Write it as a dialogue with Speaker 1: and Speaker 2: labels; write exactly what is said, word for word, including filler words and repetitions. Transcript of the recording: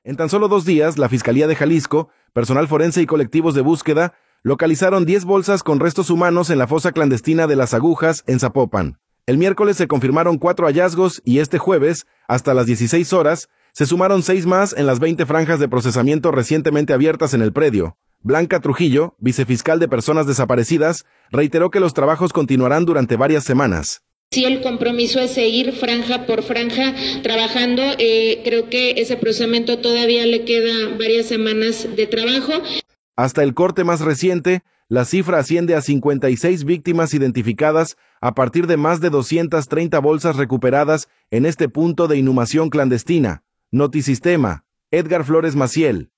Speaker 1: En tan solo dos días, la Fiscalía de Jalisco, personal forense y colectivos de búsqueda localizaron diez bolsas con restos humanos en la fosa clandestina de Las Agujas, en Zapopan. El miércoles se confirmaron cuatro hallazgos y este jueves, hasta las dieciséis horas, se sumaron seis más en las veinte franjas de procesamiento recientemente abiertas en el predio. Blanca Trujillo, vicefiscal de Personas Desaparecidas, reiteró que los trabajos continuarán durante varias semanas.
Speaker 2: Sí, el compromiso es seguir franja por franja trabajando. Eh, creo que ese procesamiento todavía le queda varias semanas de trabajo.
Speaker 1: Hasta el corte más reciente, la cifra asciende a cincuenta y seis víctimas identificadas a partir de más de doscientas treinta bolsas recuperadas en este punto de inhumación clandestina. Notisistema, Edgar Flores Maciel.